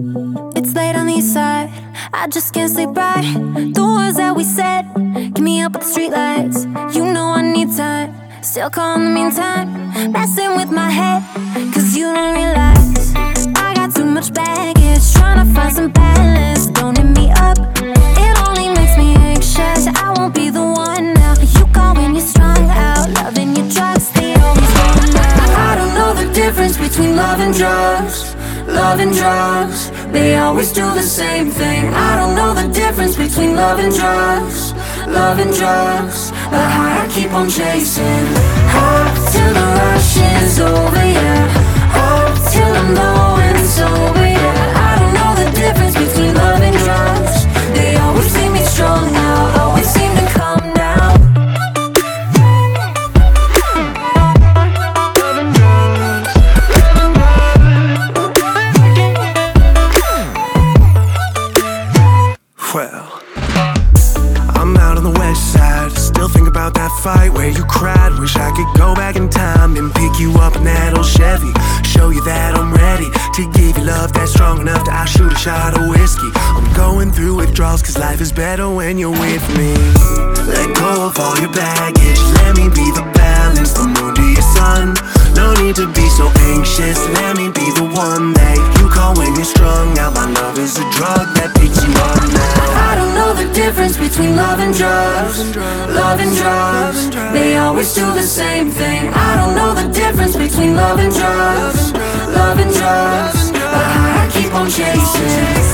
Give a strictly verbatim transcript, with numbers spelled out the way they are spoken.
It's late on the east side, I just can't sleep right. The words that we said, keep me up with the streetlights. You know I need time, still call in the meantime. Messing with my head, cause you don't realize I got too much baggage, trying to find some balance. Don't hit me up, it only makes me anxious. I won't be the one now. You call when you're strung out, loving your drugs, they always run out. I don't know the difference between love and drugs. Love and drugs, they always do the same thing. I don't know the difference between love and drugs. Love and drugs, but high I keep on chasing. Up till the rush is over, yeah. Up till I'm low and sober, yeah. I don't know the difference between love and drugs. They always see me strong now, always seem to come down. Well, I'm out on the west side, still think about that fight where you cried. Wish I could go back in time and pick you up in that old Chevy, show you that I'm ready to give you love that's strong enough to I'll shoot a shot of whiskey. I'm going through withdrawals cause life is better when you're with me. Let go of all your baggage, let me be the balance, the moon to your sun. No need to be so anxious, let me be the one that you call when you're strung out. My love is a drug that picks you up now. I don't know the difference between love and drugs. Love and drugs, they always do the same thing. I don't know the difference between love and drugs. Love and drugs, but I keep on chasing.